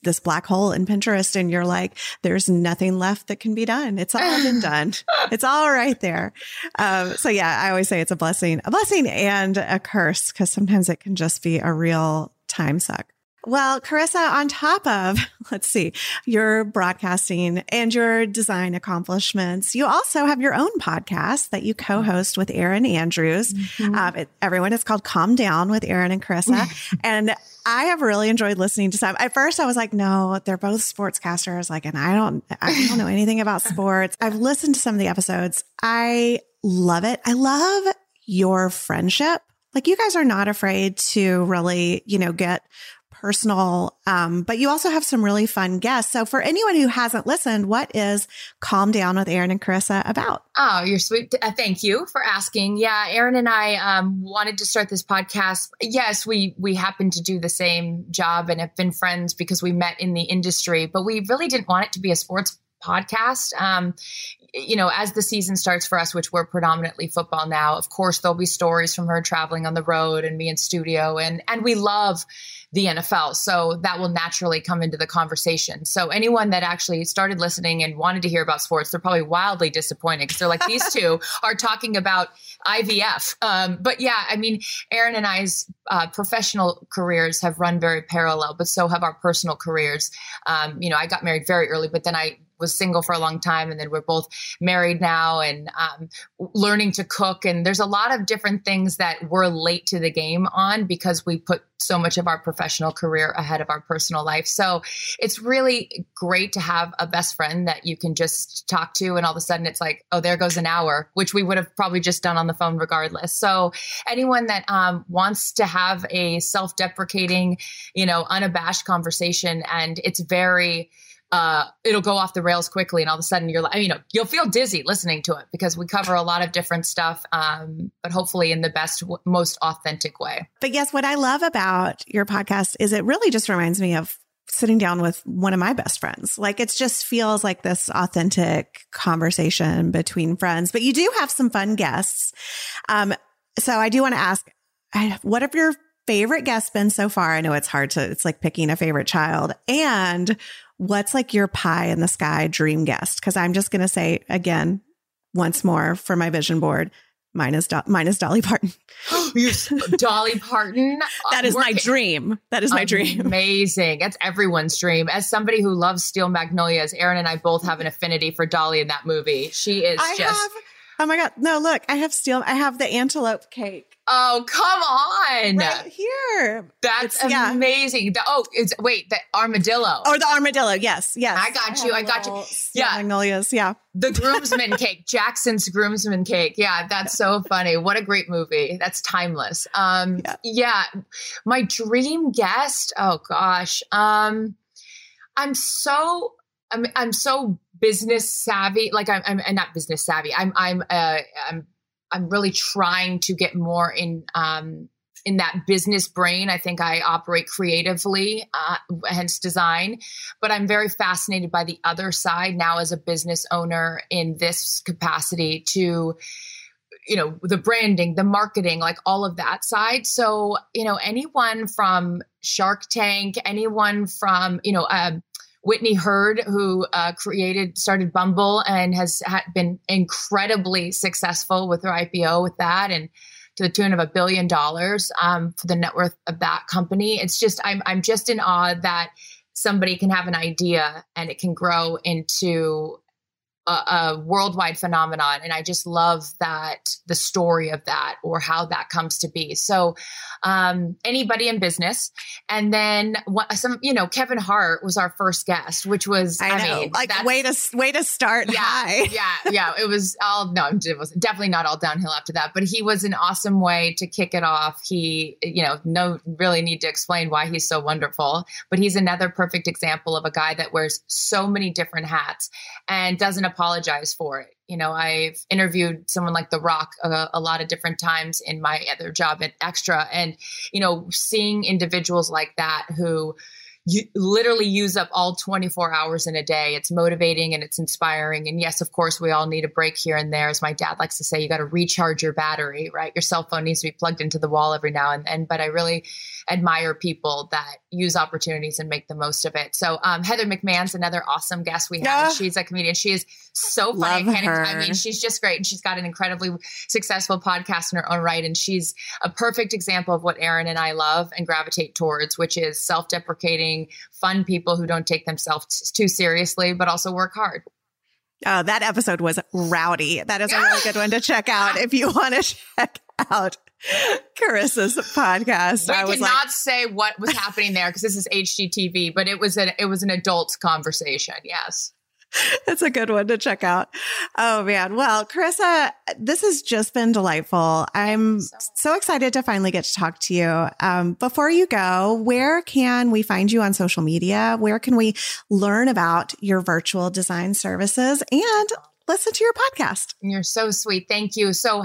this black hole in Pinterest and you're like, there's nothing left that can be done. It's all been done. It's all right there. So yeah, I always say it's a blessing and a curse, because sometimes it can just be a real time suck. Well, Carissa, on top of, let's see, your broadcasting and your design accomplishments, you also have your own podcast that you co-host with Erin Andrews. Everyone, it's called Calm Down with Erin and Carissa. And I have really enjoyed listening to some. At first I was like, no, they're both sportscasters. Like, and I don't know anything about sports. I've listened to some of the episodes. I love it. I love your friendship. Like, you guys are not afraid to really, get personal, but you also have some really fun guests. So for anyone who hasn't listened, what is Calm Down with Erin and Carissa about? Oh, you're sweet. Thank you for asking. Yeah, Erin and I wanted to start this podcast. Yes, we happen to do the same job and have been friends because we met in the industry, but we really didn't want it to be a sports podcast. As the season starts for us, which we're predominantly football now, of course, there'll be stories from her traveling on the road and me in studio. And we love the NFL. So that will naturally come into the conversation. So anyone that actually started listening and wanted to hear about sports, they're probably wildly disappointed because they're like, these two are talking about IVF. But yeah, I mean, Erin and I's professional careers have run very parallel, but so have our personal careers. I got married very early, but then I was single for a long time. And then we're both married now and learning to cook. And there's a lot of different things that we're late to the game on because we put so much of our professional career ahead of our personal life. So it's really great to have a best friend that you can just talk to. And all of a sudden it's like, oh, there goes an hour, which we would have probably just done on the phone regardless. So anyone that wants to have a self-deprecating, unabashed conversation, and it's very it'll go off the rails quickly. And all of a sudden you're like, you'll feel dizzy listening to it because we cover a lot of different stuff, but hopefully in the best, most authentic way. But yes, what I love about your podcast is it really just reminds me of sitting down with one of my best friends. Like, it just feels like this authentic conversation between friends, but you do have some fun guests. So I do want to ask, what have your favorite guests been so far? I know it's like picking a favorite child. And what's like your pie in the sky dream guest? Because I'm just going to say again, once more for my vision board, mine is Dolly Parton. Dolly Parton? That is my dream. That is my dream. Amazing. That's everyone's dream. As somebody who loves Steel Magnolias, Erin and I both have an affinity for Dolly in that movie. She is oh my God. No, look, I have the antelope cake. Oh, come on. Right here. That's amazing. The armadillo. Or the armadillo. Yes. I got you. Yeah. Magnolias. Yeah. The groomsman cake, Jackson's groomsman cake. Yeah. That's so funny. What a great movie. That's timeless. Yeah. My dream guest. Oh gosh. I'm so business savvy. Like I'm not business savvy. I'm really trying to get more in that business brain. I think I operate creatively, hence design, but I'm very fascinated by the other side now as a business owner in this capacity to, the branding, the marketing, like all of that side. So, anyone from Shark Tank, anyone from, Whitney Hurd, who started Bumble and has been incredibly successful with her IPO with that, and to the tune of $1 billion for the net worth of that company. It's just, I'm just in awe that somebody can have an idea and it can grow into a worldwide phenomenon. And I just love the story of that, or how that comes to be. So anybody in business. And then Kevin Hart was our first guest, which was, way to start high. Yeah. It was definitely not all downhill after that, but he was an awesome way to kick it off. He, no really need to explain why he's so wonderful, but he's another perfect example of a guy that wears so many different hats and doesn't apologize for it. I've interviewed someone like The Rock a lot of different times in my other job at Extra, and, seeing individuals like that who, literally use up all 24 hours in a day. It's motivating and it's inspiring. And yes, of course, we all need a break here and there. As my dad likes to say, you got to recharge your battery, right? Your cell phone needs to be plugged into the wall every now and then. But I really admire people that use opportunities and make the most of it. So Heather McMahon's another awesome guest we have. She's a comedian. She is so funny. I mean, she's just great. And she's got an incredibly successful podcast in her own right. And she's a perfect example of what Erin and I love and gravitate towards, which is self-deprecating, fun people who don't take themselves too seriously, but also work hard. Oh, that episode was rowdy. That is a really good one to check out if you want to check out Carissa's podcast. We cannot say what was happening there because this is HGTV, but it was an adult conversation. Yes. It's a good one to check out. Oh, man. Well, Carissa, this has just been delightful. I'm so excited to finally get to talk to you. Before you go, where can we find you on social media? Where can we learn about your virtual design services and listen to your podcast? You're so sweet. Thank you. So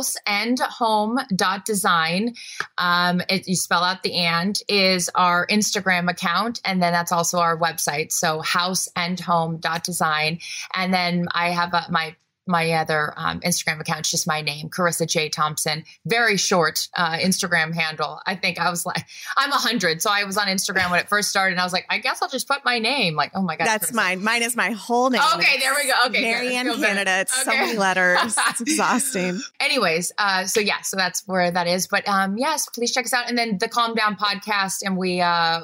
houseandhome.design, you spell out the and, is our Instagram account. And then that's also our website. So houseandhome.design. And then I have my other Instagram account, it's just my name, Carissa J. Thompson. Very short Instagram handle. I think I was like, I'm 100. So I was on Instagram when it first started. And I was like, I guess I'll just put my name. Like, oh my God. That's Carissa. Mine. Mine is my whole name. Okay, there we go. Okay, Marianne Canada. It's so many letters. It's exhausting. Anyways, so that's where that is. But yes, please check us out. And then the Calm Down podcast. And we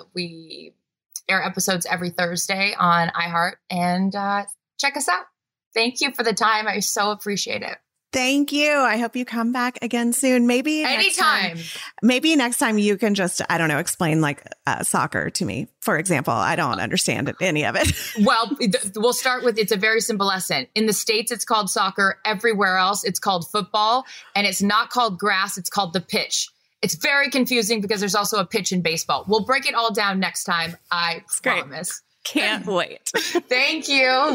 air episodes every Thursday on iHeart. And check us out. Thank you for the time. I so appreciate it. Thank you. I hope you come back again soon. Maybe anytime. Maybe next time you can just, I don't know, explain like soccer to me, for example. I don't understand any of it. Well, we'll start with, it's a very simple lesson. In the States, it's called soccer. Everywhere else, it's called football. And it's not called grass. It's called the pitch. It's very confusing because there's also a pitch in baseball. We'll break it all down next time. I promise. Can't wait. Thank you.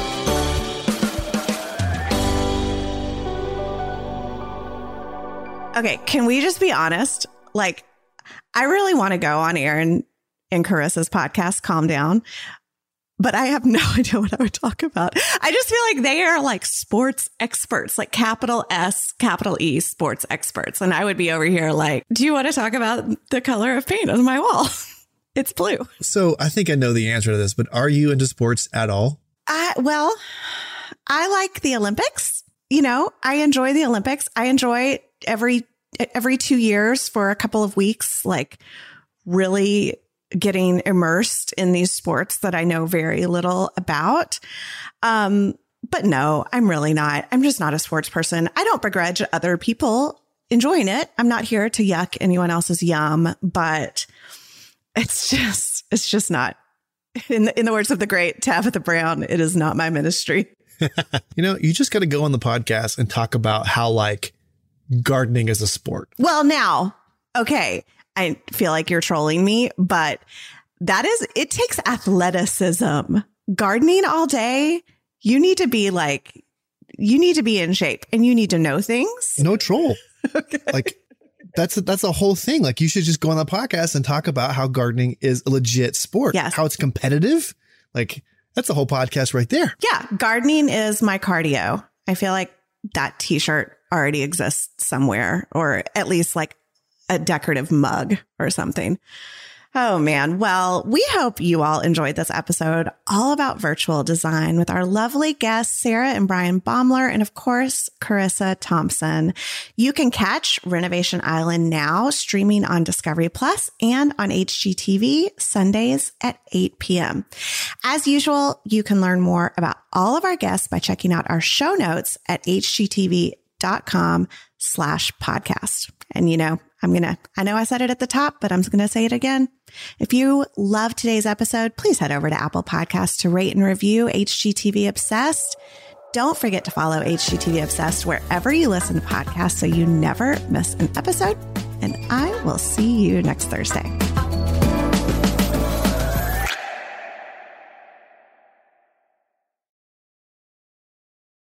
Okay, can we just be honest? Like, I really want to go on Erin and Carissa's podcast, Calm Down, but I have no idea what I would talk about. I just feel like they are like sports experts, like capital S, capital E sports experts. And I would be over here like, do you want to talk about the color of paint on my wall? It's blue. So I think I know the answer to this, but are you into sports at all? Well, I like the Olympics. You know, I enjoy the Olympics. I enjoy every 2 years for a couple of weeks, like really getting immersed in these sports that I know very little about. But no, I'm really not. I'm just not a sports person. I don't begrudge other people enjoying it. I'm not here to yuck anyone else's yum, but it's just not, in the words of the great Tabitha Brown, it is not my ministry. You just got to go on the podcast and talk about how like gardening is a sport. Well, now, okay, I feel like you're trolling me, but it takes athleticism. Gardening all day, you need to be in shape and you need to know things. No troll. Okay. Like that's the whole thing. Like you should just go on the podcast and talk about how gardening is a legit sport. Yes. How it's competitive. Like that's the whole podcast right there. Yeah. Gardening is my cardio. I feel like that t-shirt already exists somewhere, or at least like a decorative mug or something. Oh, man. Well, we hope you all enjoyed this episode all about virtual design with our lovely guests, Sarah and Brian Baumler, and of course, Carissa Thompson. You can catch Renovation Island now streaming on Discovery Plus and on HGTV Sundays at 8 p.m. As usual, you can learn more about all of our guests by checking out our show notes at hgtv.com/podcast. And I know I said it at the top, but I'm going to say it again. If you love today's episode, please head over to Apple Podcasts to rate and review HGTV Obsessed. Don't forget to follow HGTV Obsessed wherever you listen to podcasts so you never miss an episode. And I will see you next Thursday.